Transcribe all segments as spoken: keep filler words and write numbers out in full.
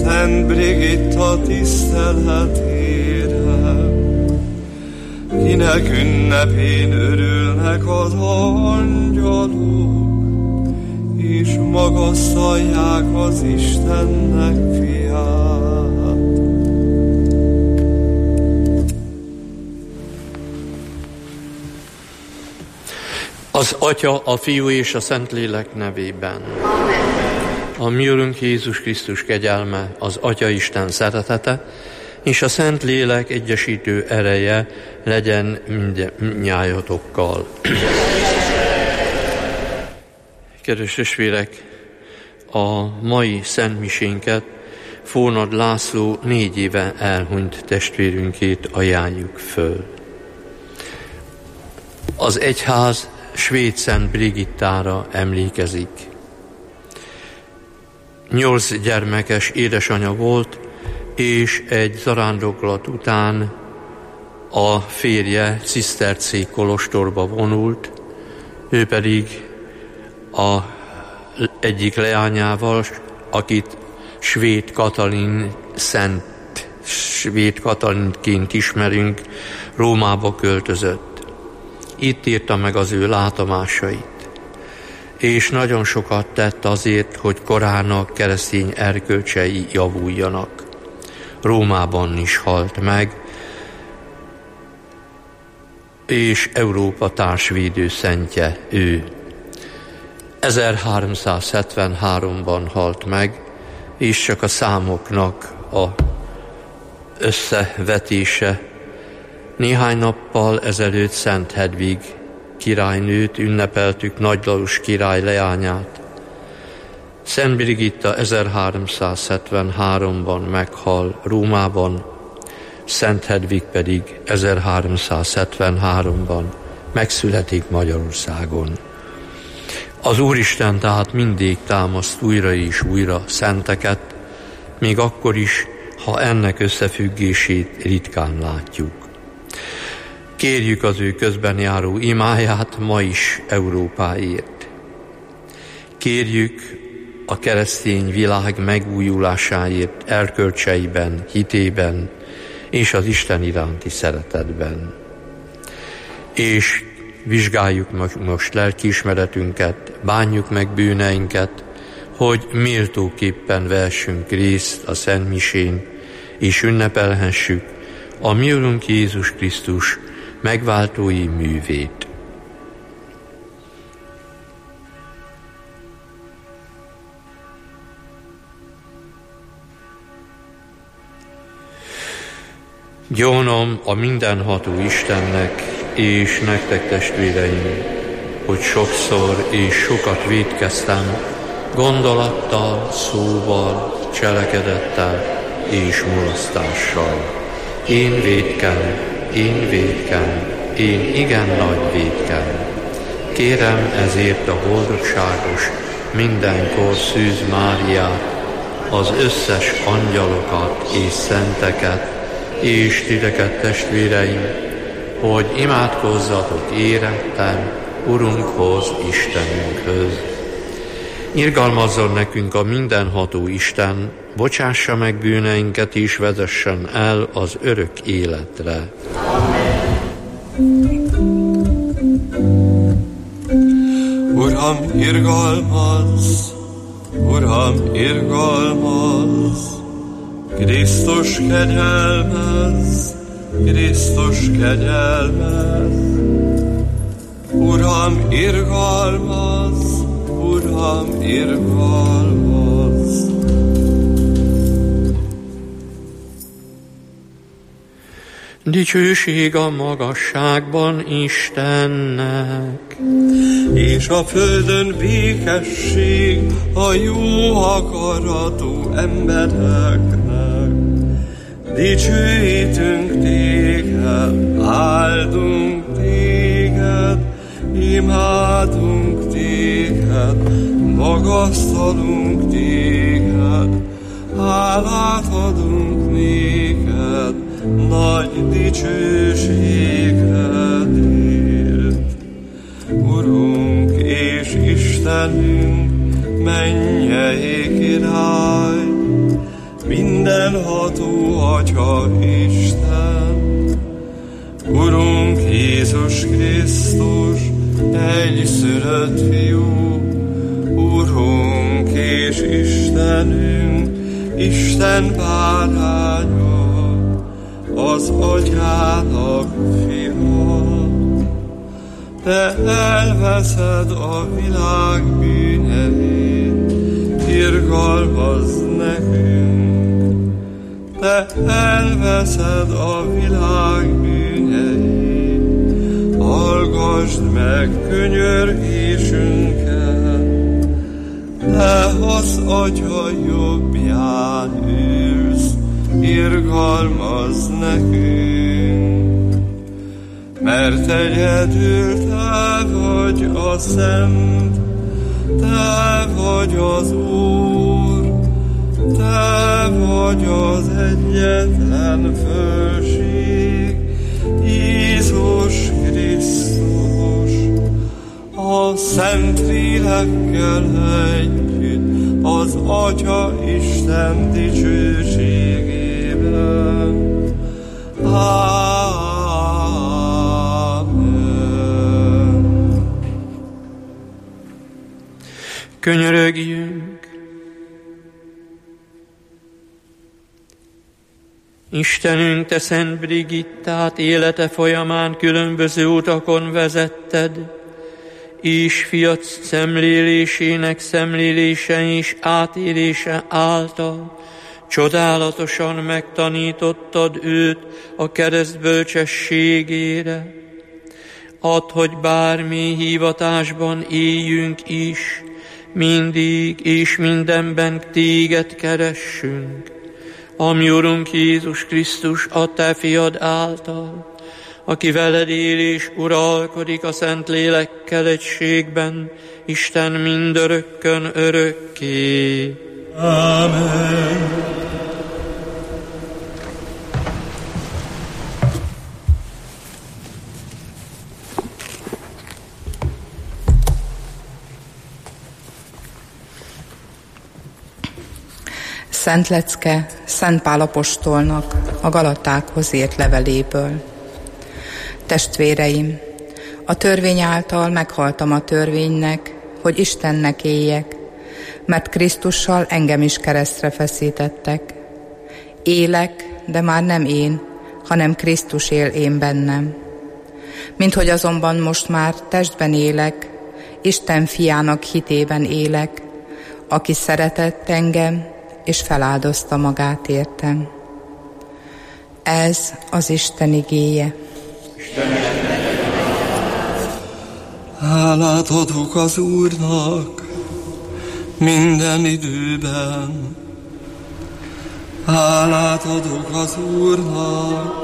Szent Brigitta tiszteletére, kinek ünnepén örülnek az angyalok, és magasztalják az Istennek fiát. Az Atya, a Fiú és a Szentlélek nevében. A mi Urunk Jézus Krisztus kegyelme, az Atya Isten szeretete, és a Szentlélek egyesítő ereje legyen mindnyájatokkal. Kedves testvérek, a mai szentmisénket Fónad László négy éve elhunyt testvérünkét ajánljuk föl. Az egyház svéd Szent Brigittára emlékezik. Nyolc gyermekes édesanyja volt, és egy zarándoklat után a férje cisztercé kolostorba vonult, ő pedig a egyik leányával, akit Svéd Katalin, Szent Svéd Katalinként ismerünk, Rómába költözött. Itt írta meg az ő látomásait, és nagyon sokat tett azért, hogy korának keresztény erkölcsei javuljanak. Rómában is halt meg, és Európa társvédő szentje ő. ezerháromszázhetvenháromban halt meg, és csak a számoknak a összevetése. Néhány nappal ezelőtt Szent Hedvig királynőt ünnepeltük, Nagy Lajos király leányát. Szent Brigitta ezerháromszázhetvenháromban meghal Rómában, Szent Hedvig pedig ezerháromszázhetvenháromban megszületik Magyarországon. Az Úristen tehát mindig támaszt újra és újra szenteket, még akkor is, ha ennek összefüggését ritkán látjuk. Kérjük az ő közben járó imáját ma is Európáért. Kérjük a keresztény világ megújulásáért erkölcseiben, hitében és az Isten iránti szeretetben. És vizsgáljuk most lelkiismeretünket, bánjuk meg bűneinket, hogy méltóképpen vehessünk részt a szentmisén, és ünnepelhessük a mi Urunk Jézus Krisztus megváltói művét. Gyónom a mindenható Istennek és nektek, testvéreim, hogy sokszor és sokat vétkeztem gondolattal, szóval, cselekedettel és mulasztással. Én vétkem, én vétkem, én igen nagy vétkem. Kérem ezért a boldogságos, mindenkor Szűz Máriát, az összes angyalokat és szenteket, és titeket, testvéreim, hogy imádkozzatok éretten Urunkhoz, Istenünkhöz. Irgalmazzon nekünk a mindenható Isten, bocsássa meg bűneinket és vezessen el az örök életre. Amen. Uram, irgalmazz! Uram, irgalmazz! Krisztus kegyelmezz! Krisztus kegyelmezz! Uram, irgalmazz! Uram, irgalmazz! Dicsőség a magasságban Istennek, és a földön békesség a jó akaratú embereknek. Dicsőítünk téged, áldunk téged, imádunk téged, magasztalunk téged, hálát adunk néked, nagy dicsőségedért. Urunk és Istenünk, mennyei király, mindenható Atya Isten, Urunk Jézus Krisztus, egyszülött Fiú, Urunk és Istenünk, Isten báránya, az Atyának Fia. Te elveszed a világ bűneit, irgalmazz nekünk. Te elveszed a világ bűneit, hallgasd meg könyörgésünket. Te az Atya jobbján ülsz, irgalmazz nekünk. Mert egyedül Te vagy a Szent, Te vagy az Úr, Te vagy az egyetlen fölség, Jézus Krisztus, a Szent Lélekkel együtt, az Atya Isten dicsőségében. Ámen. Könyörögjünk! Istenünk, Te Szent Brigittát élete folyamán különböző utakon vezetted, és fiat szemlélésének szemlélése és átélése által csodálatosan megtanítottad őt a kereszt bölcsességére. Add, hogy bármi hivatásban éljünk is, mindig és mindenben Téged keressünk, a mi Urunk Jézus Krisztus, a Te fiad által, aki veled él és uralkodik a Szent Lélekkel egységben, Isten mindörökkön örökké. Ámen. Szent lecke Szent Pál apostolnak a Galatákhoz írt leveléből. Testvéreim, a törvény által meghaltam a törvénynek, hogy Istennek éljek, mert Krisztussal engem is keresztre feszítettek. Élek, de már nem én, hanem Krisztus él én bennem. Minthogy azonban most már testben élek, Isten fiának hitében élek, aki szeretett engem, és feláldozta magát értem. Ez az Isten igéje. Hálát adok az Úrnak minden időben. Hálát adok az Úrnak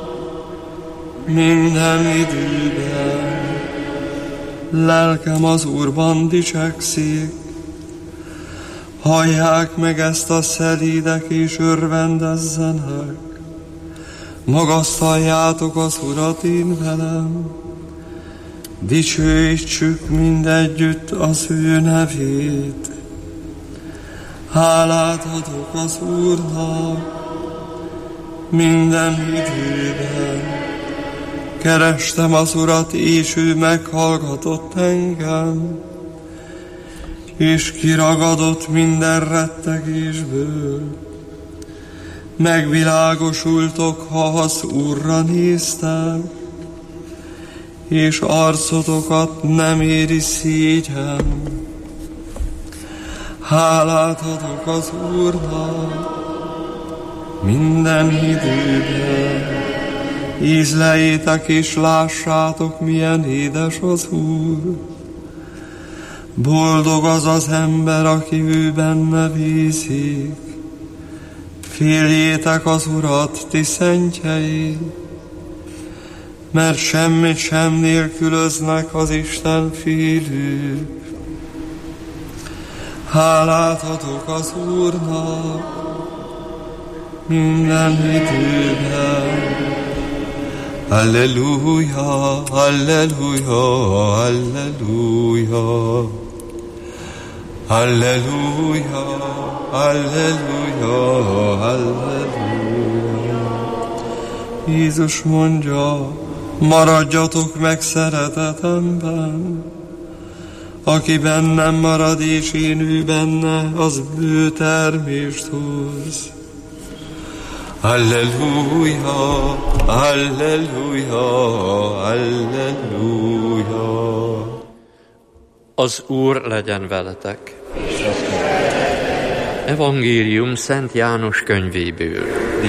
minden időben. Lelkem az Úrban dicsekszik. Hallják meg ezt a szelídek, és örvendezzenek. Magasztaljátok az Urat én velem, dicsőítsük mindegyütt az ő nevét. Hálát adok az Úrnak minden időben. Kerestem az Urat, és ő meghallgatott engem, és kiragadott minden rettegésből. Megvilágosultok, ha az Úrra néztem, és arcotokat nem éri szégyen. Hálát adok az Úrnak minden időben. Ízlejétek és lássátok, milyen édes az Úr. Boldog az az ember, aki ő benne bízik. Féljétek az Urat, ti szentjei, mert semmit sem nélkülöznek az Isten félők. Hálát adok az Úrnak minden időben. Halleluja, halleluja, halleluja. Halleluja, halleluja, halleluja. Jézus mondja, maradjatok meg szeretetemben. Aki bennem marad és én ő benne, az bő termést hoz. Halleluja, halleluja, halleluja. Az Úr legyen veletek. Evangélium Szent János könyvéből.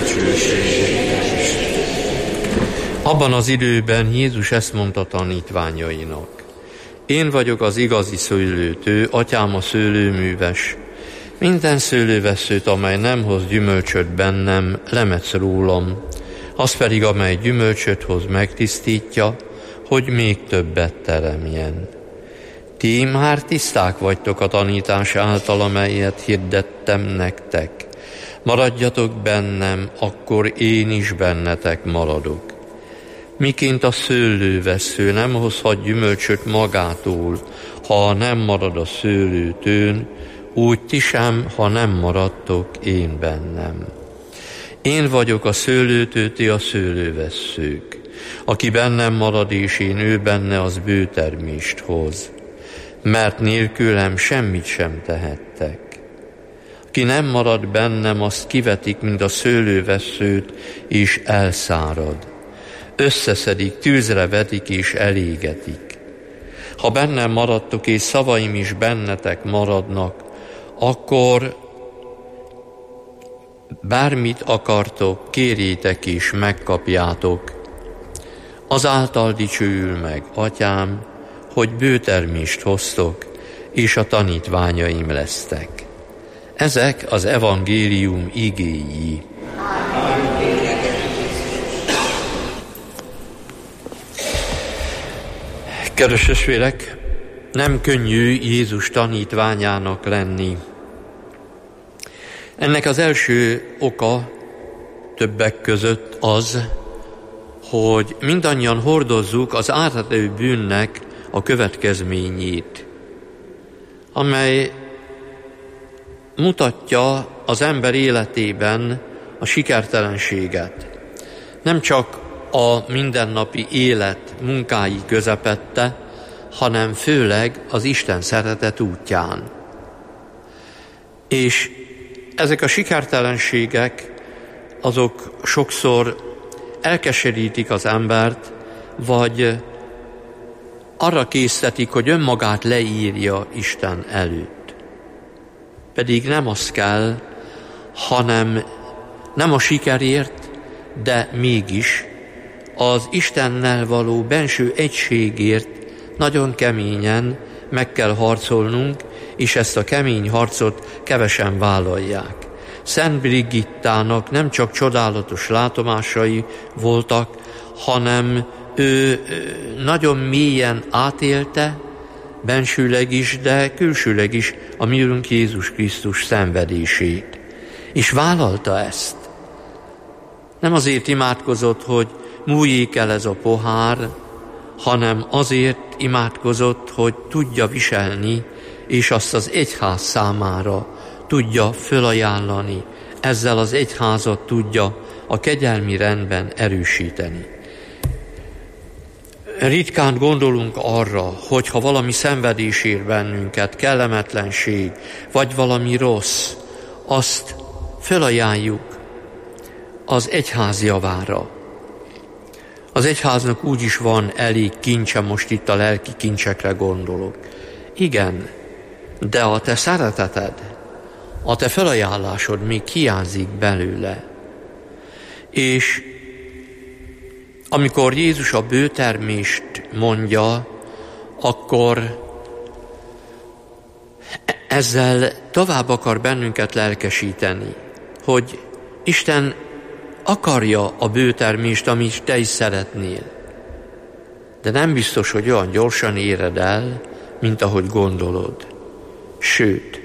Abban az időben Jézus ezt mondta tanítványainak. Én vagyok az igazi szőlőtő, atyám a szőlőműves. Minden szőlőveszőt, amely nem hoz gyümölcsöt bennem, lemetsz rólam. Az pedig, amely gyümölcsöt hoz, megtisztítja, hogy még többet teremjen. Ti már tiszták vagytok a tanítás által, amelyet hirdettem nektek. Maradjatok bennem, akkor én is bennetek maradok. Miként a szőlővesző nem hozhat gyümölcsöt magától, ha nem marad a szőlőtőn, úgy ti sem, ha nem maradtok én bennem. Én vagyok a szőlőtő, ti a szőlővesszők. Aki bennem marad és én ő benne, az bőtermést hoz. Mert nélkülem semmit sem tehettek. Aki nem marad bennem, azt kivetik, mint a szőlővesszőt, és elszárad. Összeszedik, tűzre vetik és elégetik. Ha bennem maradtok, és szavaim is bennetek maradnak, akkor bármit akartok, kérjétek és megkapjátok. Azáltal dicsőül meg, Atyám, hogy bőtermést hoztok, és a tanítványaim lesztek. Ezek az evangélium igéi. Kedves testvérek, nem könnyű Jézus tanítványának lenni. Ennek az első oka többek között az, hogy mindannyian hordozzuk az átadő bűnnek a következményét, amely mutatja az ember életében a sikertelenséget. Nem csak a mindennapi élet munkái közepette, hanem főleg az Isten szeretet útján. És ezek a sikertelenségek, azok sokszor elkeserítik az embert, vagy arra késztetik, hogy önmagát leírja Isten előtt. Pedig nem az kell, hanem nem a sikerért, de mégis az Istennel való benső egységért nagyon keményen meg kell harcolnunk, és ezt a kemény harcot kevesen vállalják. Szent Brigittának nem csak csodálatos látomásai voltak, hanem ő nagyon mélyen átélte, bensőleg is, de külsőleg is a mi Urunk Jézus Krisztus szenvedését. És vállalta ezt. Nem azért imádkozott, hogy múljék el ez a pohár, hanem azért imádkozott, hogy tudja viselni, és azt az egyház számára tudja fölajánlani, ezzel az egyházat tudja a kegyelmi rendben erősíteni. Ritkán gondolunk arra, hogy ha valami szenvedés ér bennünket, kellemetlenség, vagy valami rossz, azt fölajánljuk az egyház javára. Az egyháznak úgy is van elég kincse, most itt a lelki kincsekre gondolok. Igen, de a te szereteted, a te felajánlásod még hiányzik belőle. És amikor Jézus a bőtermést mondja, akkor ezzel tovább akar bennünket lelkesíteni, hogy Isten akarja a bőtermést, amit te is szeretnél. De nem biztos, hogy olyan gyorsan éred el, mint ahogy gondolod. Sőt,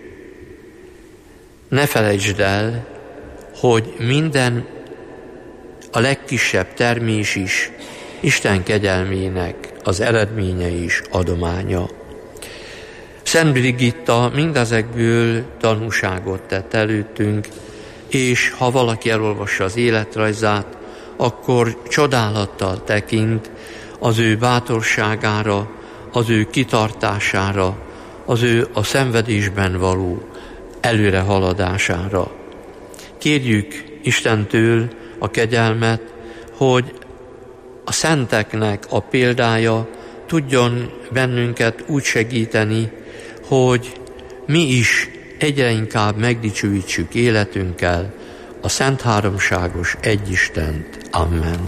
ne felejtsd el, hogy minden, a legkisebb termés is Isten kegyelmének az eredménye is adománya. Szent Brigitta mindezekből tanúságot tett előttünk, és ha valaki elolvassa az életrajzát, akkor csodálattal tekint az ő bátorságára, az ő kitartására, az ő a szenvedésben való előrehaladására. Kérjük Istentől a kegyelmet, hogy a szenteknek a példája tudjon bennünket úgy segíteni, hogy mi is egyre inkább megdicsőítsük életünkkel a Szent Háromságos Egyistent. Amen.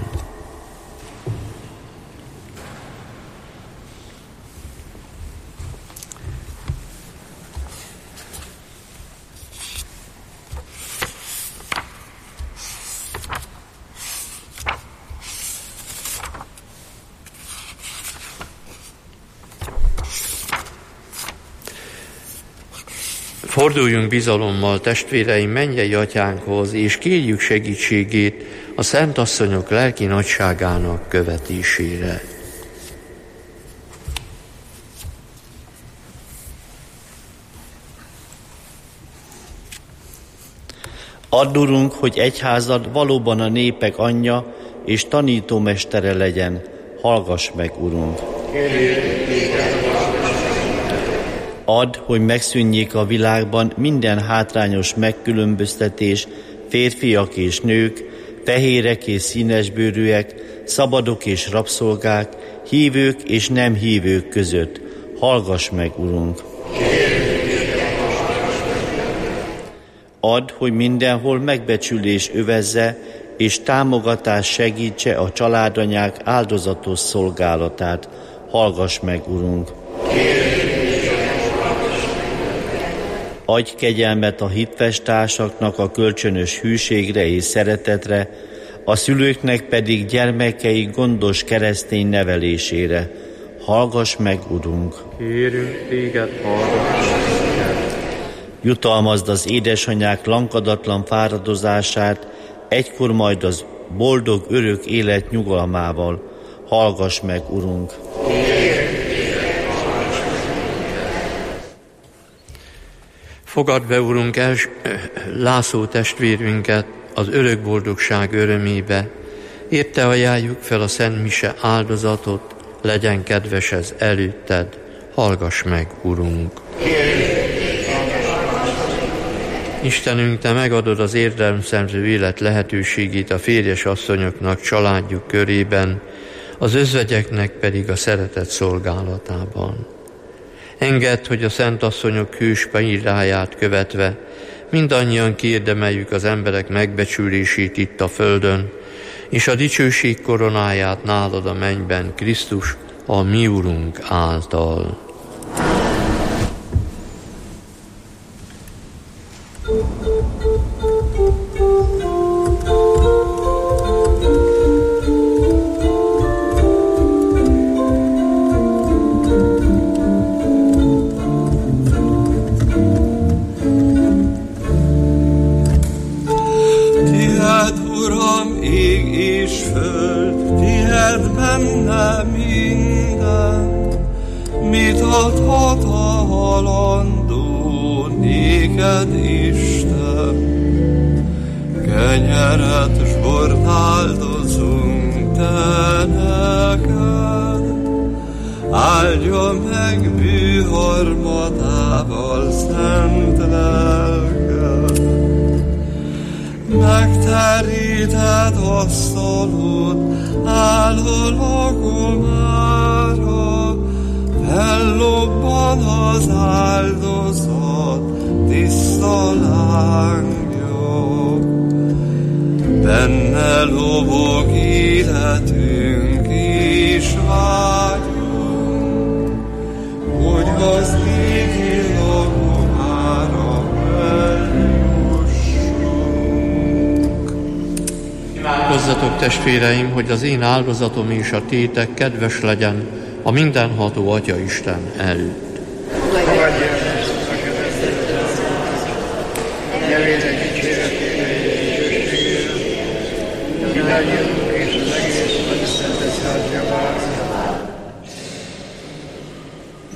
Forduljunk bizalommal testvéreim mennyei atyánkhoz, és kérjük segítségét a szent asszonyok lelki nagyságának követésére. Add, Urunk, hogy egyházad valóban a népek anyja és tanítómestere legyen. Hallgass meg, Urunk! Add, hogy megszűnjék a világban minden hátrányos megkülönböztetés, férfiak és nők, fehérek és színesbőrűek, szabadok és rabszolgák, hívők és nem hívők között. Hallgass meg, Urunk! Add, hogy mindenhol megbecsülés övezze, és támogatás segítse a családanyák áldozatos szolgálatát. Hallgass meg, Urunk! Adj kegyelmet a hitves társaknak a kölcsönös hűségre és szeretetre, a szülőknek pedig gyermekeik gondos keresztény nevelésére. Hallgass meg, Urunk! Kérünk téged, hallgass meg! Jutalmazd az édesanyák lankadatlan fáradozását, egykor majd az boldog örök élet nyugalmával. Hallgass meg, Urunk! Fogadd be, Urunk, els, László testvérünket az örök boldogság örömébe. Érte ajánljuk fel a Szent Mise áldozatot, legyen kedves ez előtted. Hallgass meg, Urunk! Istenünk, Te megadod az érdemszerző élet lehetőségét a férjes asszonyoknak családjuk körében, az özvegyeknek pedig a szeretet szolgálatában. Engedd, hogy a szent asszonyok hős példáját követve mindannyian kiérdemeljük az emberek megbecsülését itt a földön, és a dicsőség koronáját nálad a mennyben, Krisztus, a mi Urunk által. Hozzatok, testvéreim, hogy az én áldozatom és a tétek kedves legyen a mindenható Atya Isten előtt.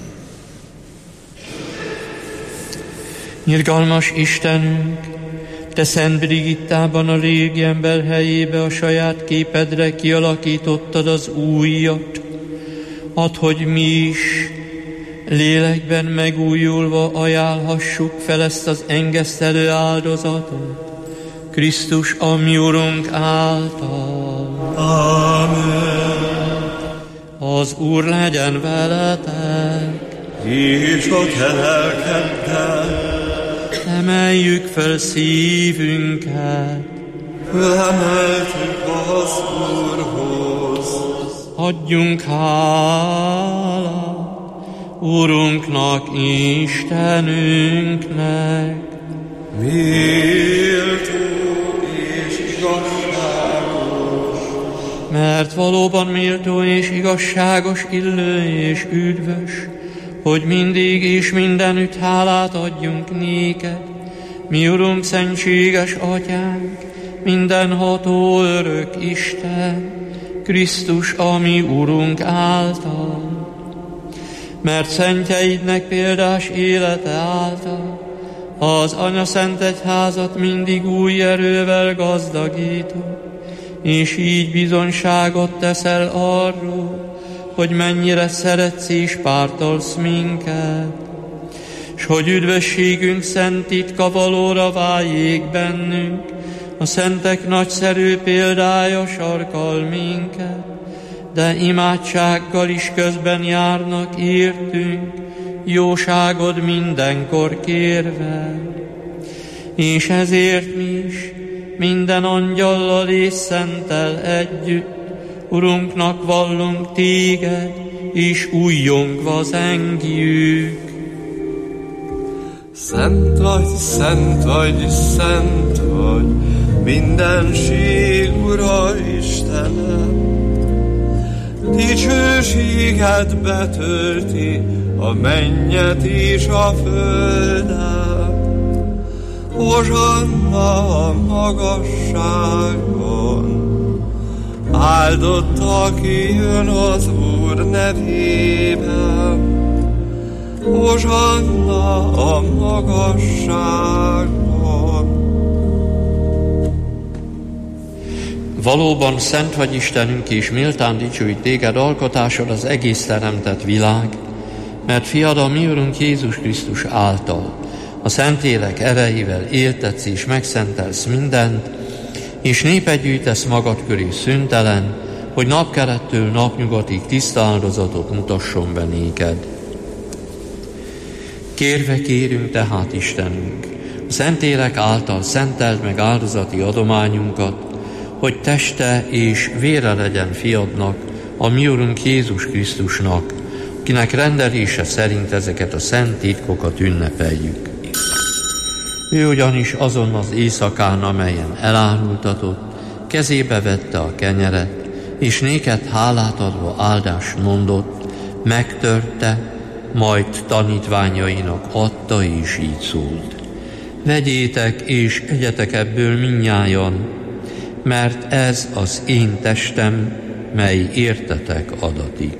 Irgalmas Istenünk, Te Szent Brigittában a régi ember helyébe a saját képedre kialakítottad az újat. Add, hogy mi is lélekben megújulva ajánlhassuk fel ezt az engesztelő áldozatot, Krisztus a mi Urunk által. Amen. Az Úr legyen veletek, És a te lelkeddel. emeljük fel szívünket, Felemeltük az Úrhoz. adjunk hálát Urunknak, Istenünknek. Méltó és igazságos. Mert valóban méltó és igazságos, illő és üdvös, hogy mindig és mindenütt hálát adjunk néked, mi Urunk, szentséges Atyánk, mindenható örök Isten, Krisztus a mi Urunk által. Mert szentjeidnek példás élete által az Anya Szent Egyházat mindig új erővel gazdagítod, és így bizonyságot teszel arról, hogy mennyire szeretsz és pártolsz minket, s hogy üdvösségünk szent titka valóra váljék bennünk, a szentek nagyszerű példája sarkal minket, de imádsággal is közben járnak értünk, jóságod mindenkor kérve. És ezért mi is minden angyallal és szenttel együtt Urunknak vallunk téged, és újjongva zengjük. Szent vagy, szent vagy, szent vagy, mindenség Ura Istenem. Dicsőséged betölti a mennyet és a földet. Hozsanna a magasságban, áldott, aki jön az Úr nevében. Hozsanna a magasságban. Valóban szent vagy Istenünk, és méltán dicsőít téged alkotásod az egész teremtett világ, mert fiad, a mi Urunk Jézus Krisztus által a Szentlélek erejével éltetsz és megszentelsz mindent, és népet gyűjtesz magad köré szüntelen, hogy napkelettől napnyugatig tiszta áldozatot mutasson be néked. Kérve kérünk tehát, Istenünk, a Szentlélek által szenteld meg áldozati adományunkat, hogy teste és vére legyen fiadnak, a mi Urunk Jézus Krisztusnak, kinek rendelése szerint ezeket a szent titkokat ünnepeljük. Ő ugyanis azon az éjszakán, amelyen elárultatott, kezébe vette a kenyeret, és néked hálát adva áldást mondott, megtörte, majd tanítványainak adta, és így szólt. Vegyétek és egyetek ebből mindnyájan, mert ez az én testem, mely értetek adatik.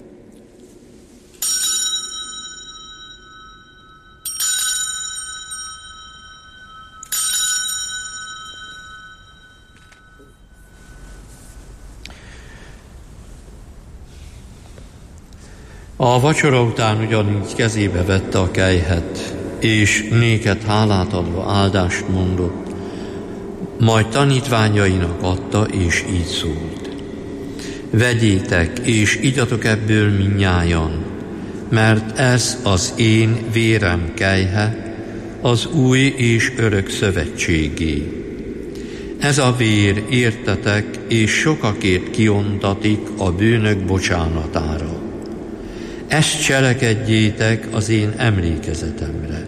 A vacsora után ugyanígy kezébe vette a kelyhet, és néked hálát adva áldást mondott, majd tanítványainak adta, és így szólt. Vegyétek, és igyatok ebből mindnyájan, mert ez az én vérem kelyhe, az új és örök szövetségé. Ez a vér értetek, és sokakért kiontatik a bűnök bocsánatára. Ezt cselekedjétek az én emlékezetemre.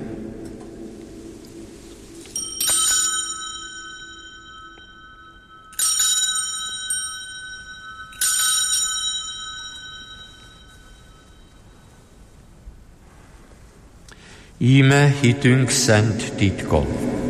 Íme hitünk szent titka.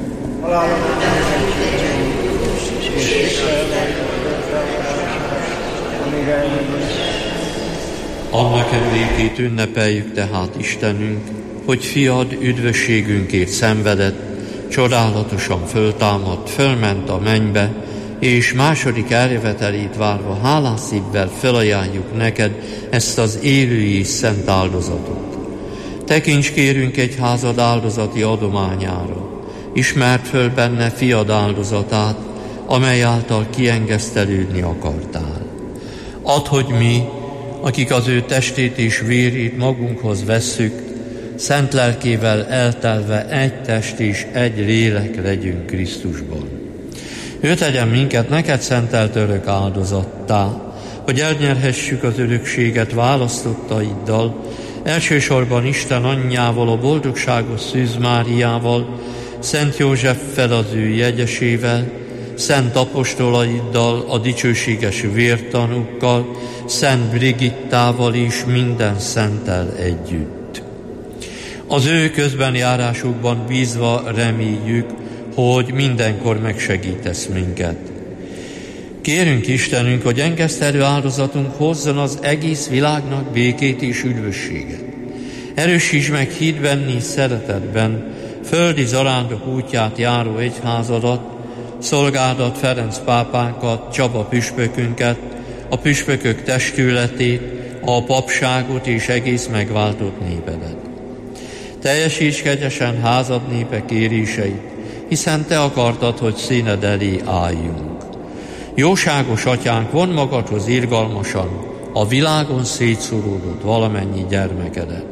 Annak emlékét ünnepeljük tehát, Istenünk, hogy fiad üdvösségünkért szenvedett, csodálatosan föltámadt, fölment a mennybe, és második eljövetelét várva hálás szívvel felajánljuk neked ezt az élő és szent áldozatot. Tekints kérünk egy házad áldozati adományára, ismert föl benne fiad áldozatát, amely által kiengesztelődni akartál. Add, hogy mi, akik az ő testét és vérét magunkhoz vesszük, szent lelkével eltelve egy test és egy lélek legyünk Krisztusban. Ő tegyen minket neked szentelt örök áldozattá, hogy elnyerhessük az örökséget választottaiddal, elsősorban Isten anyjával, a boldogságos Szűz Máriával, Szent Józseffel, az ő jegyesével, szent apostolaiddal, a dicsőséges vértanúkkal, Szent Brigittával és minden szenttel együtt. Az ő közbenjárásukban bízva reméljük, hogy mindenkor megsegítesz minket. Kérünk Istenünk, hogy engesztelő áldozatunk hozzon az egész világnak békét és üdvösséget. Erősíts meg hídben és szeretetben földi zarándok útját járó egyházadat, szolgádat, Ferenc pápánkat, Csaba püspökünket, a püspökök testületét, a papságot és egész megváltott népedet. Teljesíts kegyesen házad népe kéréseit, hiszen te akartad, hogy színed elé álljunk. Jóságos atyánk, vondd magadhoz irgalmasan a világon szétszóródott valamennyi gyermekedet.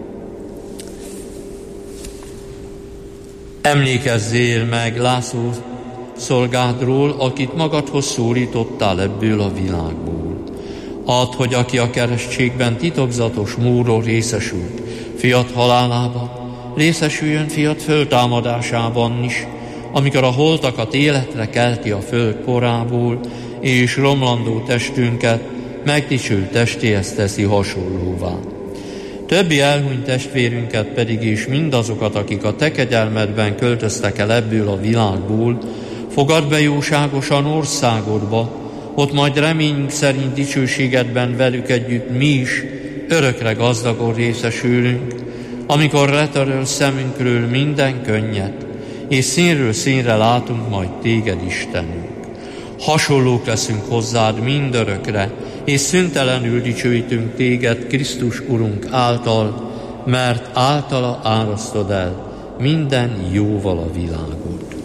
Emlékezzél meg László szolgádról, akit magadhoz szólítottál ebből a világból. Add, hogy aki a keresztségben titokzatos múló részesült, fiat halálában, részesüljön fiat föltámadásában is, amikor a holtakat életre kelti a föld porából, és romlandó testünket megdicsült testéhez teszi hasonlóvá. Többi elhunyt testvérünket pedig is mindazokat, akik a te kegyelmedben költöztek el ebből a világból, fogadd be jóságosan országodba, ott majd reményünk szerint dicsőségedben velük együtt mi is örökre gazdagon részesülünk, amikor letöröl szemünkről minden könnyet, és színről színre látunk majd téged, Istenünk. Hasonlók leszünk hozzád mindörökre, és szüntelenül dicsőítünk téged Krisztus Urunk által, mert általa árasztod el minden jóval a világot.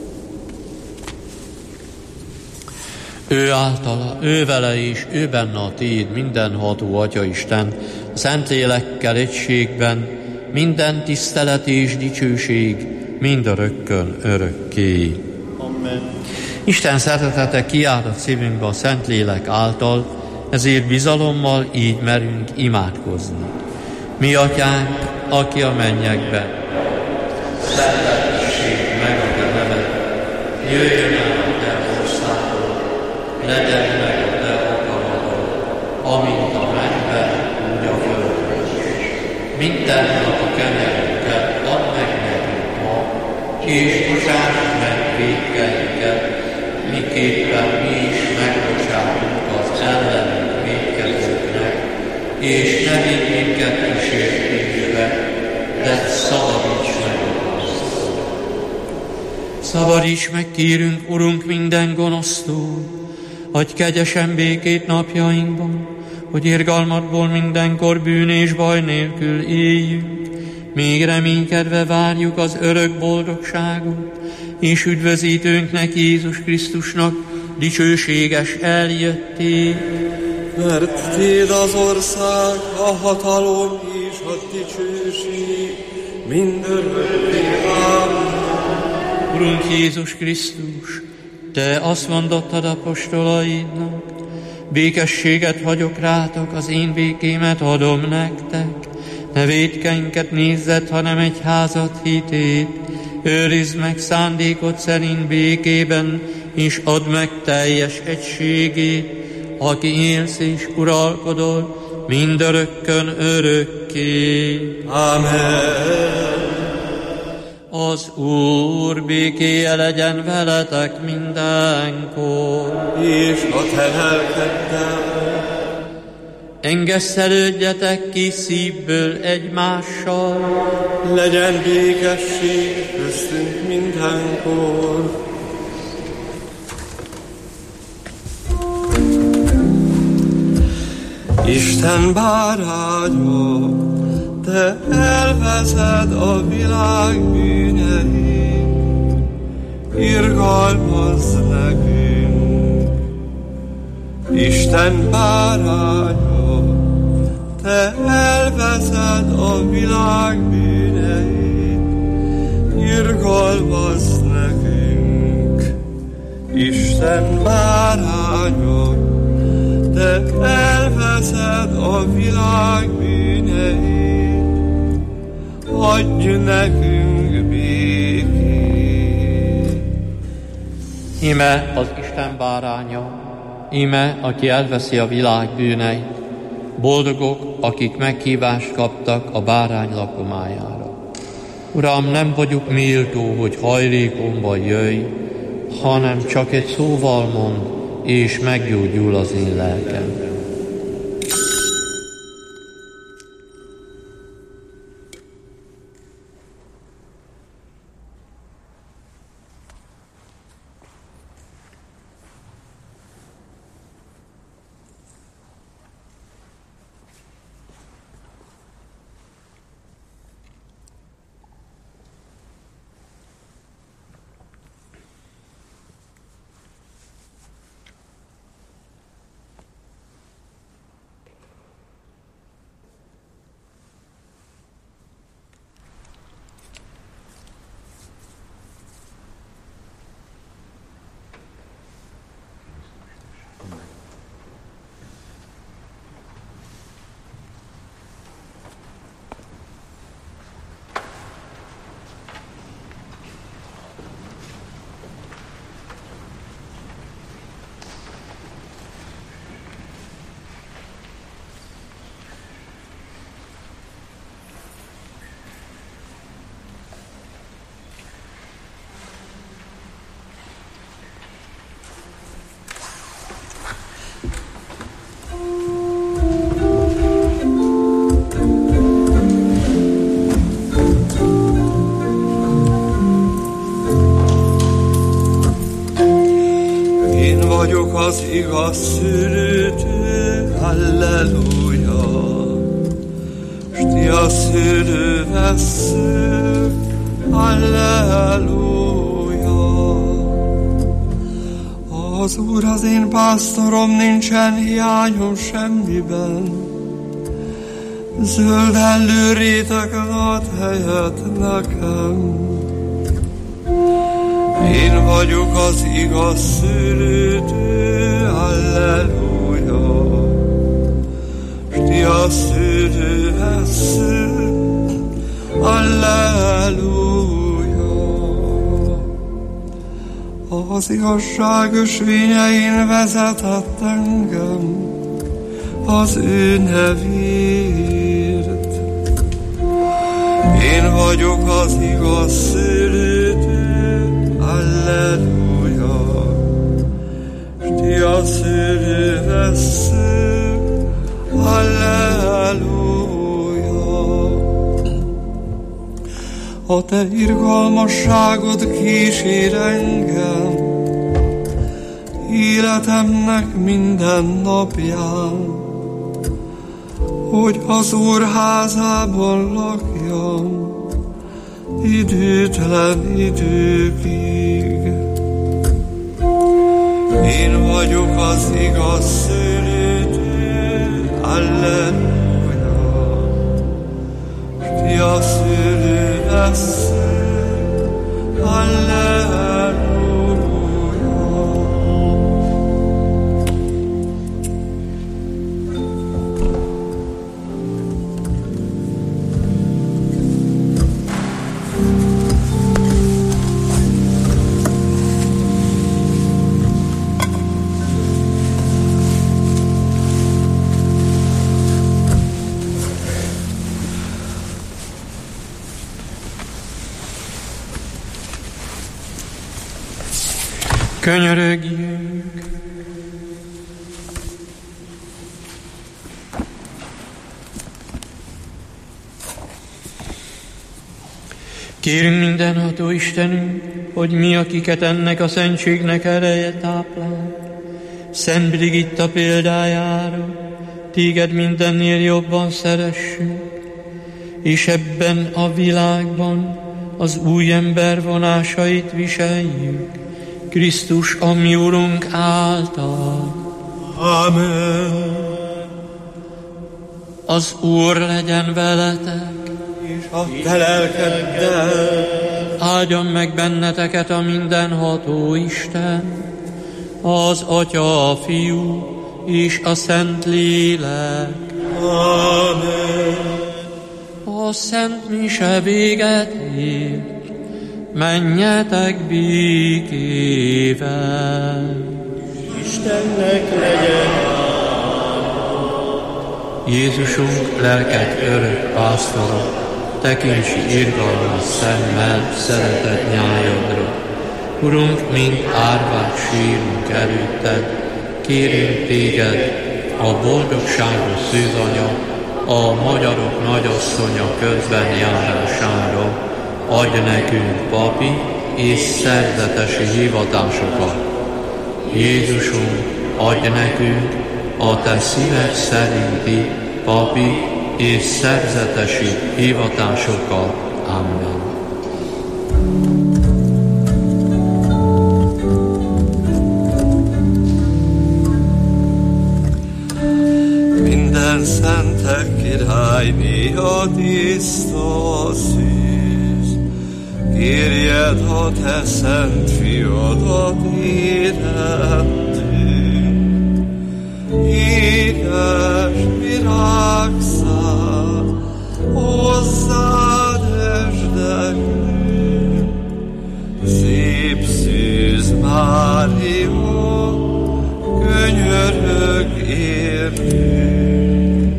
Ő általa, ő vele és ő benne a tiéd mindenható Atyaisten, a Szentlélekkel egységben, minden tisztelet és dicsőség mindörökkön örökké. Amen. Isten szeretete kiárat szívünkbe a Szentlélek által, ezért bizalommal így merünk imádkozni. Mi Atyánk, aki a mennyekben, szenteltessék meg a te neved, jöjjön el a te országod, legyen meg a te akaratod, amint a mennyben, úgy a földön is. Minden nap a kenyerünket add meg nekünk ma, és bocsáss meg vétkeinket, miképpen mi is megbocsátunk az ellenünk vétkezőknek, és ne vigy minket kísértésbe, de szabadíts meg a gonosztól. Szabadíts meg, kérünk, Urunk, minden gonosztól, adj kegyesen békét napjainkban, hogy irgalmadból mindenkor bűn és baj nélkül éljünk, még reménykedve várjuk az örök boldogságot, és üdvözítőnknek, Jézus Krisztusnak dicsőséges eljöttét. Mert tiéd az ország, a hatalom és a dicsőség mindörökké. Ámen. Urunk Jézus Krisztus, te azt mondottad apostolaidnak, békességet hagyok rátok, az én békémet adom nektek. Ne vétkeinket nézzed, hanem egy házat hitét, őrizd meg szándékod szerint békében, és add meg teljes egységét, aki élsz és uralkodol mindörökkön örökké. Amen. Az Úr békéje legyen veletek mindenkor. És a te lelkeddel. Engesztelődjetek ki szívből egymással. Legyen békesség köztünk mindenkor. Isten báránya, te elveszed a világ bűneit, irgalmazz nekünk. Isten báránya, te elveszed a világ bűneit, irgalmazz nekünk. Isten báránya, te elveszed a világ bűneit, adj nekünk békét. Íme az Isten báránya, íme, aki elveszi a világ bűneit. Boldogok, akik meghívást kaptak a bárány lakomájára. Uram, nem vagyok méltó, hogy hajlékomban jöjj, hanem csak egy szóval mond, és meggyógyul az én lelkem. Az igaz szülőtő, halleluja, s ti a szülővesszők, halleluja. Az Úr az én pásztorom, nincsen hiányom semmiben, zölden lőréteken ad helyet nekem. Én vagyok az igaz szülőtő, halleluja, s ti a szülővessző, halleluja. Az igazság ösvényein vezetett engem az ő nevéért. Én vagyok az igaz szülőtő, halleluja, s ti a szülővessző, halleluja. A te irgalmasságod kísér engem, életemnek minden napján, hogy az Úr házában lakjam időtelen időkig. Én vagyok az igaz szülőtő, halleluja, s ti a szülővessző, halleluja. Könyörögjünk! Kérünk mindenható Istenünk, hogy mi, akiket ennek a szentségnek ereje táplál, Szent Brigitta példájára téged mindennél jobban szeressünk, és ebben a világban az új ember vonásait viseljük, Krisztus a mi Urunk által. Amen. Az Úr legyen veletek, És a te lelkeddel. áldjon meg benneteket a mindenható Isten, az Atya, a Fiú és a Szent Lélek. Amen. A Szent Mise véget ér, menjetek békével. Istennek legyen Jézusunk, lelked örök pásztora, tekints irgalmas szemmel szeretett nyájadra. Urunk, mint árvák sírunk előtted, kérünk téged, a boldogságos szűzanya, a magyarok nagyasszonya közben járására, adj nekünk papi és szerzetesi hivatásokat. Jézusunk, adj nekünk a te szíved szerinti papi és szerzetesi hivatásokat. Amen. Minden szentek király, néha tiszta szűz, kérjed a te szent fiadat érettünk. Éges virágszál, hozzád esdekünk, szép szűz Mária, könyörög értünk.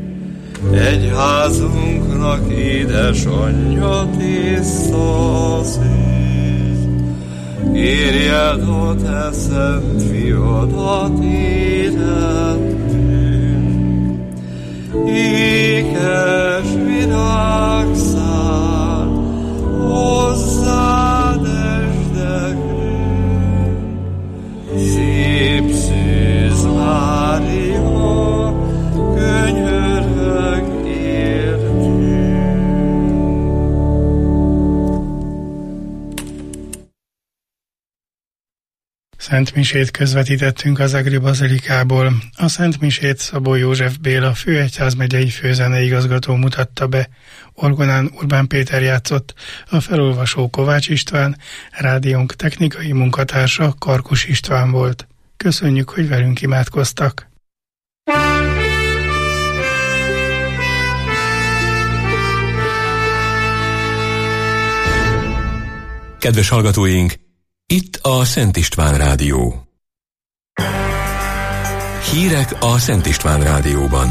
Egyházunknak édesanyja tiszta szűz, kérjed a te szent fiadat érettünk. Ékes virágszál, hozzád esdekünk, szép szűz Mária, könyörög értünk. Szent misét közvetítettünk az Egri Bazilikából. A Szent misét Szabó József Béla főegyházmegyei főzeneigazgató mutatta be, orgonán Urbán Péter játszott, a felolvasó Kovács István, rádiónk technikai munkatársa Karkus István volt. Köszönjük, hogy velünk imádkoztak! Kedves hallgatóink! Itt a Szent István Rádió. Hírek a Szent István Rádióban.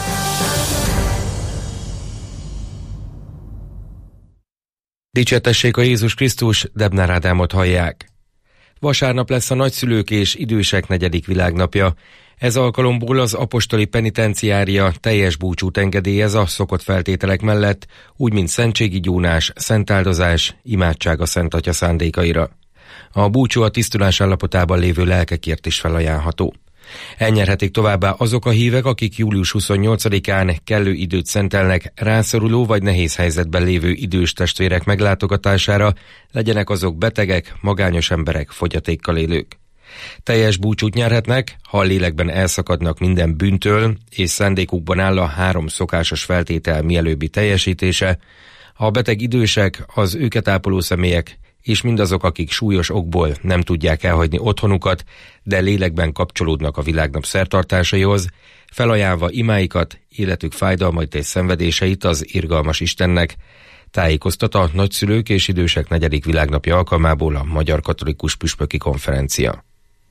Dicsértessék a Jézus Krisztus, Debnár Ádámot hallják. Vasárnap lesz a nagyszülők és idősek negyedik világnapja. Ez alkalomból az apostoli penitenciária teljes búcsút engedélyez a szokott feltételek mellett, úgy mint szentségi gyónás, szentáldozás, imádság a Szent Atya szándékaira. A búcsú a tisztulás állapotában lévő lelkekért is felajánlható. Elnyerhetik továbbá azok a hívek, akik július huszonnyolcadikán kellő időt szentelnek rászoruló vagy nehéz helyzetben lévő idős testvérek meglátogatására, legyenek azok betegek, magányos emberek, fogyatékkal élők. Teljes búcsút nyerhetnek, ha a lélekben elszakadnak minden bűntől, és szándékukban áll a három szokásos feltétel mielőbbi teljesítése, ha a beteg idősek, az őket ápoló személyek, és mindazok, akik súlyos okból nem tudják elhagyni otthonukat, de lélekben kapcsolódnak a világnap szertartásaihoz, felajánlva imáikat, életük fájdalmait és szenvedéseit az irgalmas Istennek, tájékoztat a nagyszülők és idősek negyedik világnapja alkalmából a Magyar Katolikus Püspöki Konferencia.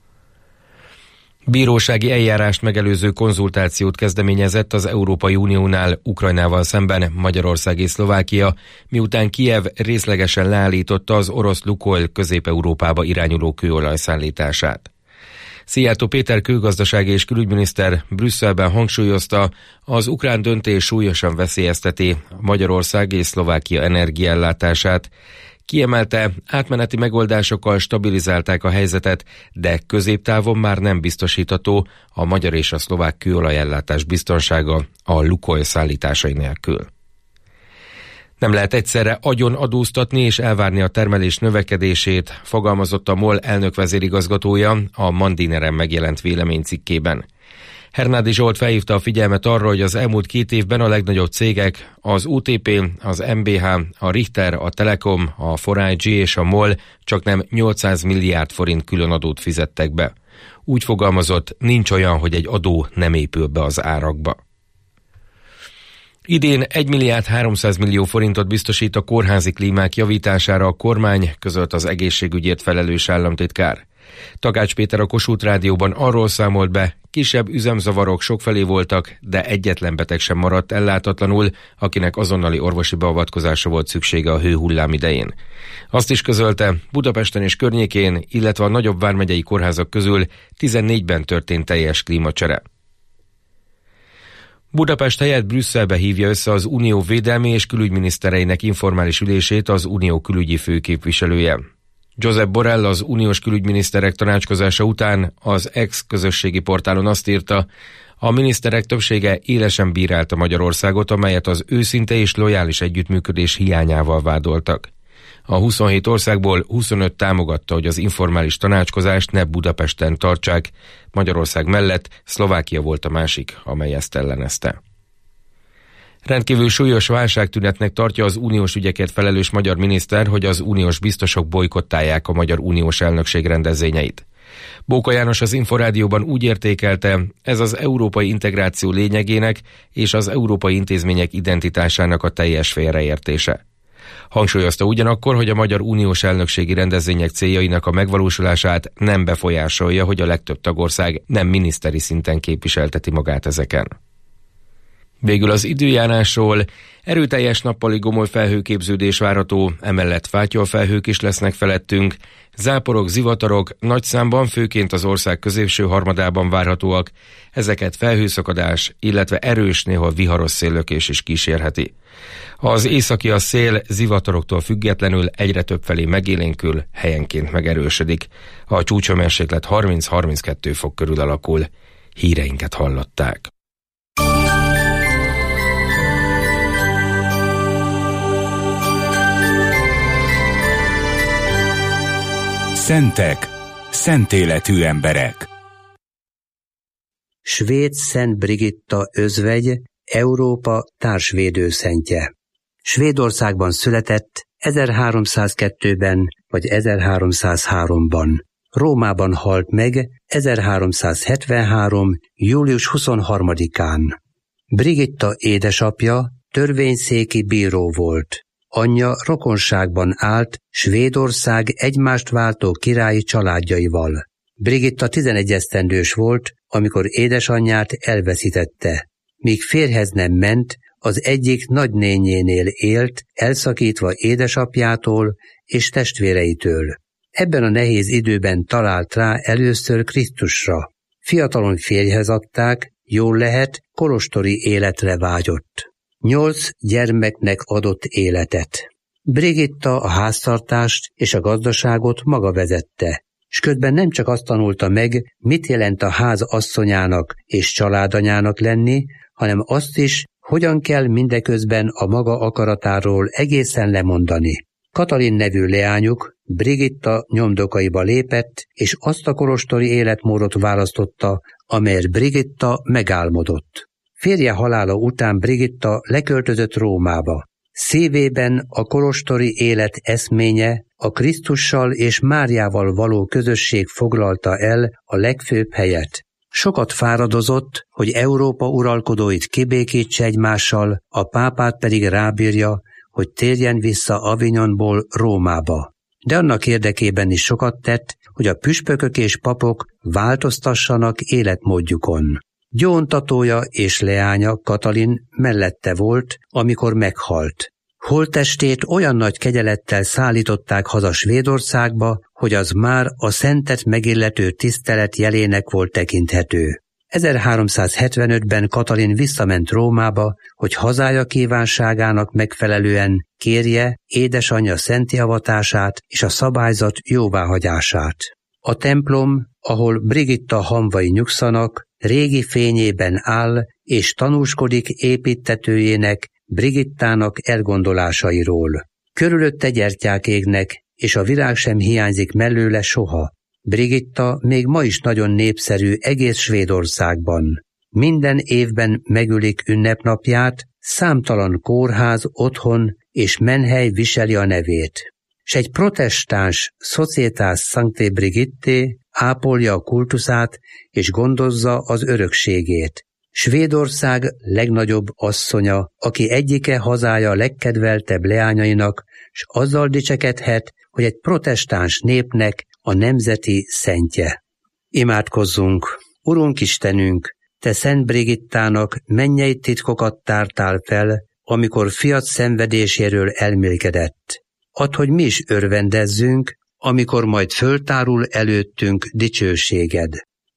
Bírósági eljárást megelőző konzultációt kezdeményezett az Európai Uniónál Ukrajnával szemben Magyarország és Szlovákia, miután Kijev részlegesen leállította az orosz Lukoil Közép-Európába irányuló kőolaj szállítását. Szijjártó Péter külgazdasági és külügyminiszter Brüsszelben hangsúlyozta, az ukrán döntés súlyosan veszélyezteti Magyarország és Szlovákia energiaellátását. Kiemelte, átmeneti megoldásokkal stabilizálták a helyzetet, de középtávon már nem biztosítható a magyar és a szlovák kőolajellátás biztonsága a Lukoil szállításai nélkül. Nem lehet egyszerre agyon adóztatni és elvárni a termelés növekedését, fogalmazott a MOL elnök vezérigazgatója a Mandineren megjelent véleménycikkében. Hernádi Zsolt felhívta a figyelmet arra, hogy az elmúlt két évben a legnagyobb cégek, az o té pé, az em bé há, a Richter, a Telekom, a four I G és a MOL csaknem nyolcszáz milliárd forint különadót fizettek be. Úgy fogalmazott, nincs olyan, hogy egy adó nem épül be az árakba. Idén egy milliárd háromszáz millió forintot biztosít a kórházi klímák javítására a kormány, közölt az egészségügyért felelős államtitkár. Takács Péter a Kossuth Rádióban arról számolt be, kisebb üzemzavarok sokfelé voltak, de egyetlen beteg sem maradt ellátatlanul, akinek azonnali orvosi beavatkozásra volt szüksége a hőhullám idején. Azt is közölte, Budapesten és környékén, illetve a nagyobb vármegyei kórházak közül tizennégyben történt teljes klímacsere. Budapest helyett Brüsszelbe hívja össze az Unió védelmi és külügyminisztereinek informális ülését az Unió külügyi főképviselője. Josep Borrell az uniós külügyminiszterek tanácskozása után az X közösségi portálon azt írta, a miniszterek többsége élesen bírálta Magyarországot, amelyet az őszinte és lojális együttműködés hiányával vádoltak. A huszonhét országból huszonöt támogatta, hogy az informális tanácskozást ne Budapesten tartsák, Magyarország mellett Szlovákia volt a másik, amely ezt ellenezte. Rendkívül súlyos válságtünetnek tartja az uniós ügyekért felelős magyar miniszter, hogy az uniós biztosok bojkottálják a magyar uniós elnökség rendezvényeit. Bóka János az Inforádióban úgy értékelte, ez az európai integráció lényegének és az európai intézmények identitásának a teljes félreértése. Hangsúlyozta ugyanakkor, hogy a magyar uniós elnökségi rendezvények céljainak a megvalósulását nem befolyásolja, hogy a legtöbb tagország nem miniszteri szinten képviselteti magát ezeken. Végül az időjárásról: erőteljes nappali gomoly felhőképződés várható, emellett fátyolfelhők is lesznek felettünk, záporok, zivatarok nagy számban főként az ország középső harmadában várhatóak, ezeket felhőszakadás, illetve erős, néhol viharos széllökés is kísérheti. Az északi a szél zivatoroktól függetlenül egyre többfelé megélénkül, helyenként megerősödik. A csúcshőmérséklet harminc-harminckettő fok körül alakul. Híreinket hallották. Szentek, szentéletű emberek. Svéd Szent Brigitta özvegy, Európa társvédőszentje. Svédországban született ezerháromszázkettőben vagy ezerháromszázháromban. Rómában halt meg ezerháromszázhetvenhárom. július huszonharmadikán. Brigitta édesapja törvényszéki bíró volt. Anyja rokonságban állt Svédország egymást váltó királyi családjaival. Brigitta tizenegy esztendős volt, amikor édesanyját elveszítette. Míg férjhez nem ment, az egyik nagynényénél élt, elszakítva édesapjától és testvéreitől. Ebben a nehéz időben talált rá először Krisztusra. Fiatalon férjhez adták, jól lehet, kolostori életre vágyott. Nyolc gyermeknek adott életet. Brigitta a háztartást és a gazdaságot maga vezette, s közben nem csak azt tanulta meg, mit jelent a ház asszonyának és családanyának lenni, hanem azt is, hogyan kell mindeközben a maga akaratáról egészen lemondani. Katalin nevű leányuk Brigitta nyomdokaiba lépett, és azt a kolostori életmódot választotta, amelyet Brigitta megálmodott. Férje halála után Brigitta leköltözött Rómába. Szívében a kolostori élet eszménye, a Krisztussal és Máriával való közösség foglalta el a legfőbb helyet. Sokat fáradozott, hogy Európa uralkodóit kibékítse egymással, a pápát pedig rábírja, hogy térjen vissza Avignonból Rómába. De annak érdekében is sokat tett, hogy a püspökök és papok változtassanak életmódjukon. Gyóntatója és leánya Katalin mellette volt, amikor meghalt. Holttestét olyan nagy kegyelettel szállították haza Svédországba, hogy az már a szentet megillető tisztelet jelének volt tekinthető. ezerháromszázhetvenötben Katalin visszament Rómába, hogy hazája kívánságának megfelelően kérje édesanyja szenti avatását és a szabályzat jóváhagyását. A templom, ahol Brigitta hamvai nyugszanak, régi fényében áll és tanúskodik építtetőjének, Brigittának elgondolásairól. Körülötte gyertyák égnek, és a virág sem hiányzik mellőle soha. Brigitta még ma is nagyon népszerű egész Svédországban. Minden évben megülik ünnepnapját, számtalan kórház, otthon és menhely viseli a nevét. S egy protestáns Societas Sanctae Brigittae ápolja a kultuszát és gondozza az örökségét. Svédország legnagyobb asszonya, aki egyike hazája legkedveltebb leányainak, s azzal dicsekedhet, hogy egy protestáns népnek a nemzeti szentje. Imádkozzunk! Urunk Istenünk, Te Szent Brigittának mennyei titkokat tártál fel, amikor fiat szenvedéséről elmélkedett. Add, hogy mi is örvendezzünk, amikor majd föltárul előttünk dicsőséged.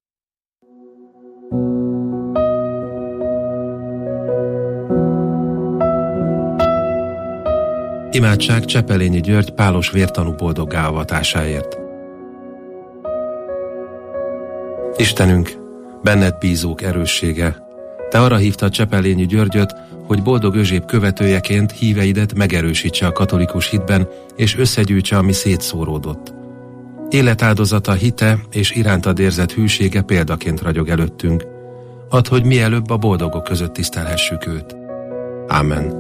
Imádság Csepelényi György pálos vértanú boldoggá avatásáért. Istenünk, benned bízók erőssége, Te arra hívtad Csepelényi Györgyöt, hogy boldog Özséb követőjeként híveidet megerősítse a katolikus hitben, és összegyűjtse, ami szétszóródott. Életáldozata, hite és irántad érzett hűsége példaként ragyog előttünk. Add, hogy mielőbb a boldogok között tisztelhessük őt. Ámen.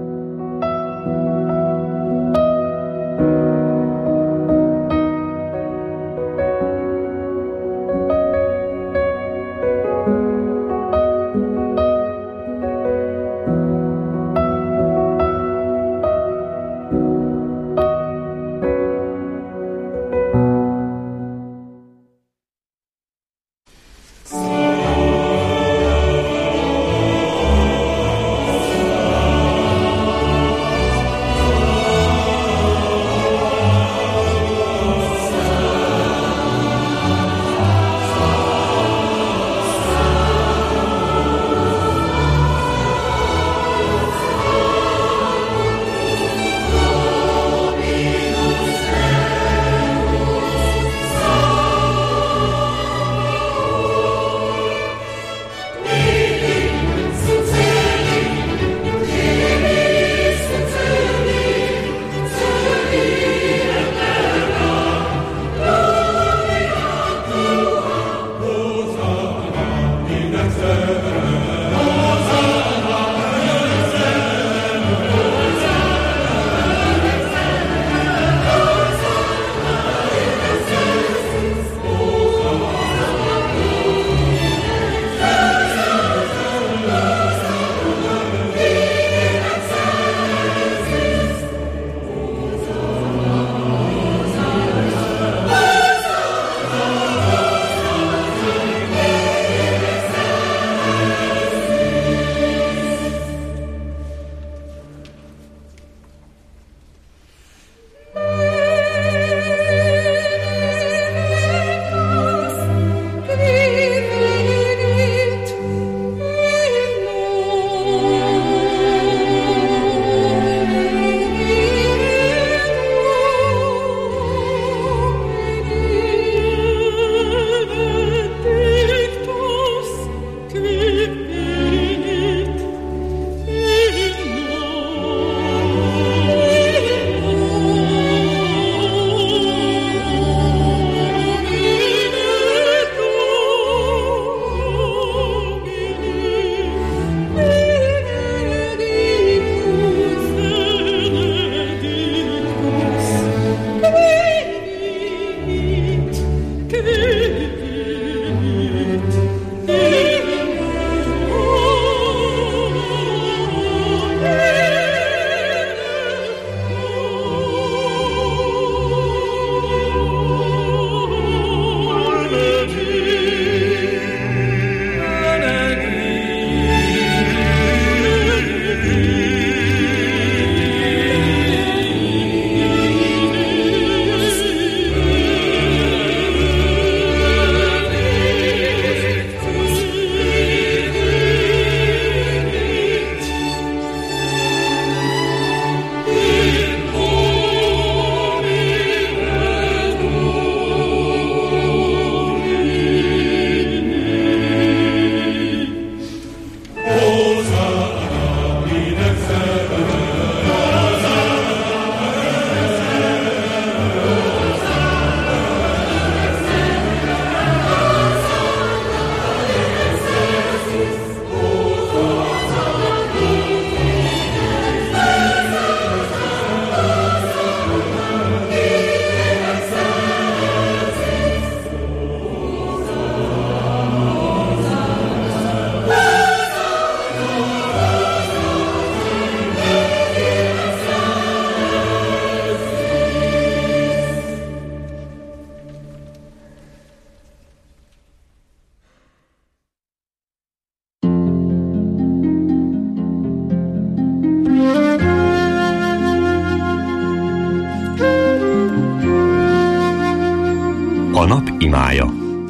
csatornája.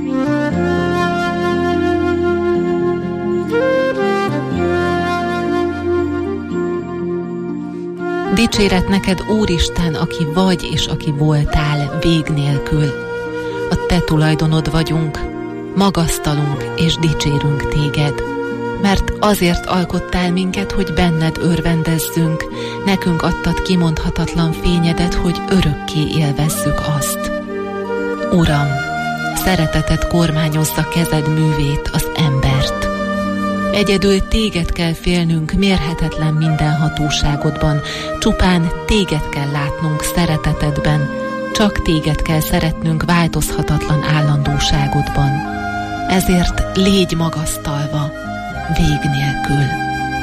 Dicséret neked, Úristen, aki vagy és aki voltál vég nélkül. A te tulajdonod vagyunk, magasztalunk és dicsérünk téged. Mert azért alkottál minket, hogy benned örvendezzünk, nekünk adtad kimondhatatlan fényedet, hogy örökké élvezzük azt. Uram, szereteted kormányozza kezed művét, az embert. Egyedül téged kell félnünk mérhetetlen mindenhatóságodban, csupán téged kell látnunk szeretetedben, csak téged kell szeretnünk változhatatlan állandóságodban. Ezért légy magasztalva, vég nélkül.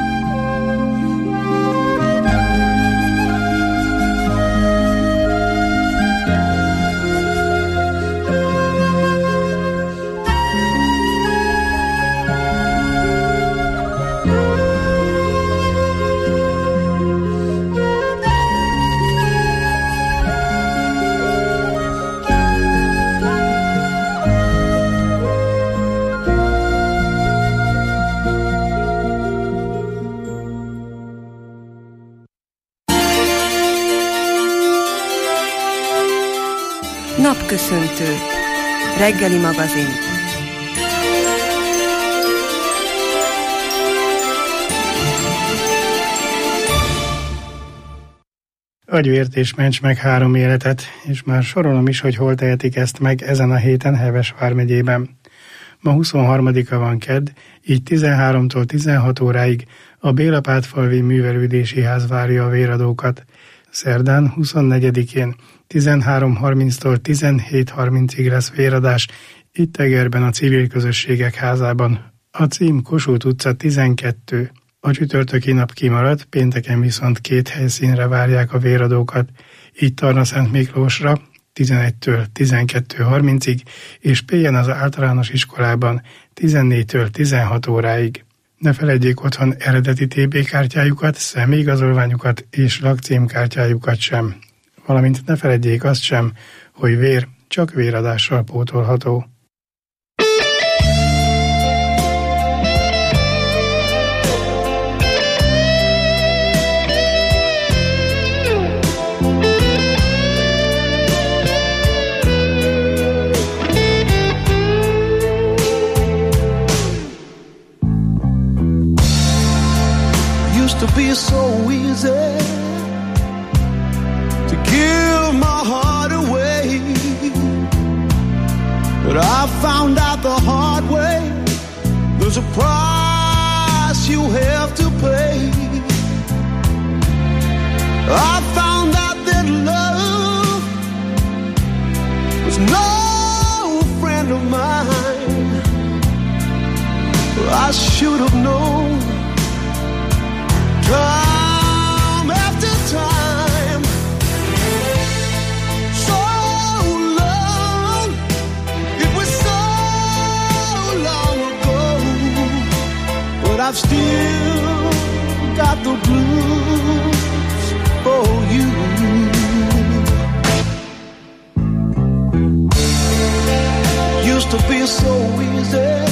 Napköszöntő. Reggeli magazin. Agyvért és ments meg három életet, és már sorolom is, hogy hol tehetik ezt meg ezen a héten Heves vármegyében. Ma huszonharmadika van kedd, így tizenháromtól tizenhat óráig a Bélapátfalvi Művelődési Ház várja a véradókat. Szerdán huszonnegyedikén tizenhárom harminctól tizenhét harmincig lesz véradás, itt Egerben a Civil Közösségek Házában. A cím Kossuth utca tizenkettő. A csütörtöki nap kimaradt, pénteken viszont két helyszínre várják a véradókat, így Tarnaszent Miklósra tizenegytől tizenkettő harmincig, és Pélyen az általános iskolában tizennégytől tizenhat óráig. Ne feledjék otthon eredeti té bé kártyájukat, személyigazolványukat és lakcímkártyájukat sem. Valamint ne feledjék azt sem, hogy vér csak véradással pótolható. To be so easy to give my heart away, but I found out the hard way there's a price you have to pay. I found out that love was no friend of mine. I should have known time after time, so long, it was so long ago, but I've still got the blues for you. Used to be so easy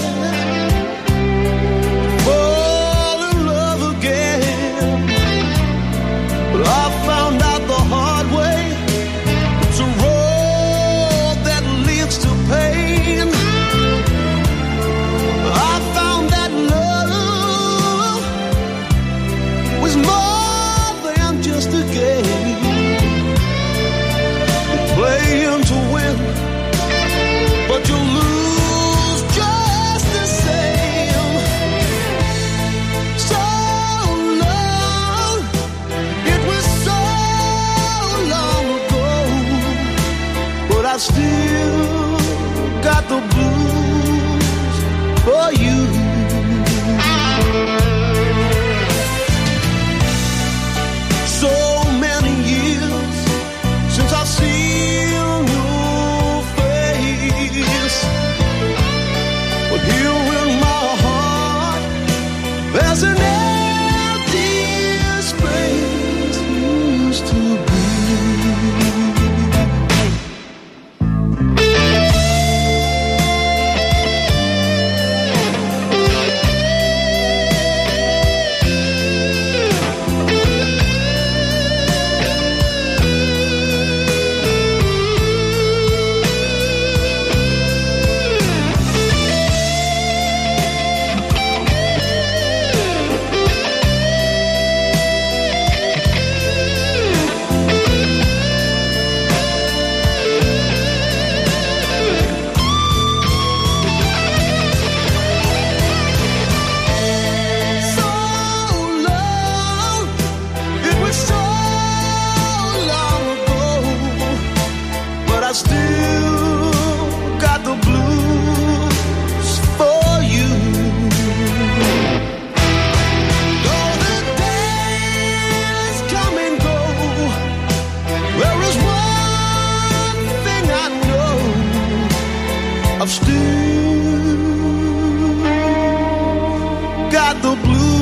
I found out the hard way. It's a road that leads to pain. I found that love was more than just a game. Playing to win, but you lose just got the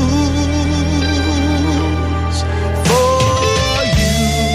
blues for you.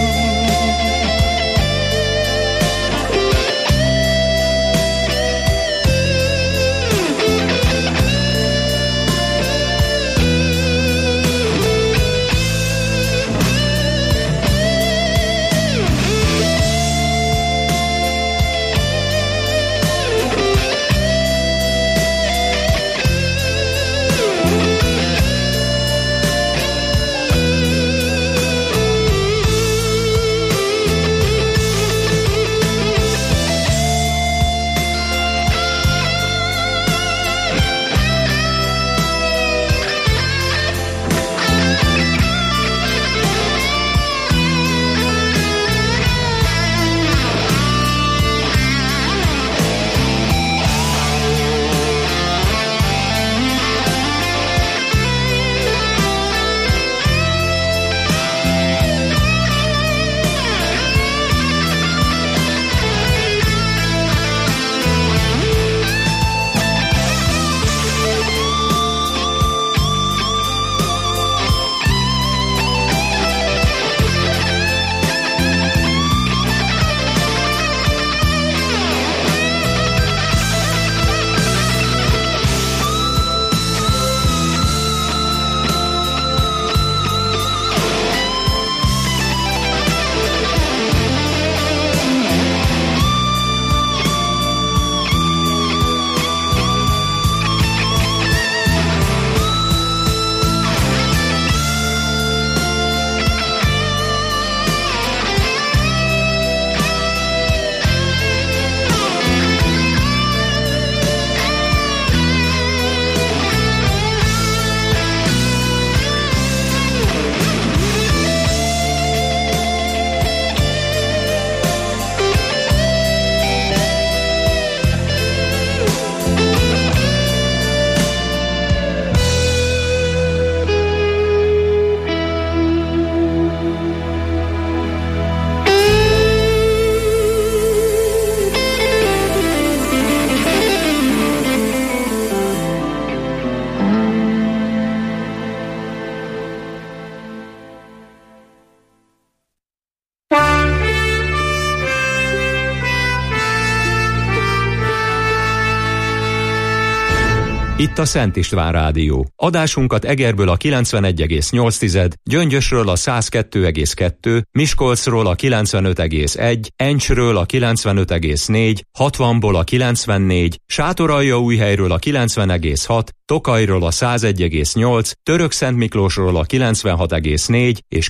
Itt a Szent István Rádió. Adásunkat Egerből a kilencvenegy egész nyolc, Gyöngyösről a száz kettő egész kettő, Miskolcról a kilencvenöt egész egy, Encsről a kilencvenöt egész négy, hatvanból a kilencvennégy, Sátoraljaújhelyről a kilencven egész hat, Tokajról a száz egy egész nyolc, Törökszentmiklósról a kilencvenhat egész négy és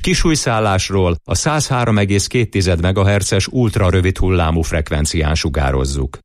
Kisújszállásról a száz három egész két megahertzes ultrarövid hullámú frekvencián sugározzuk.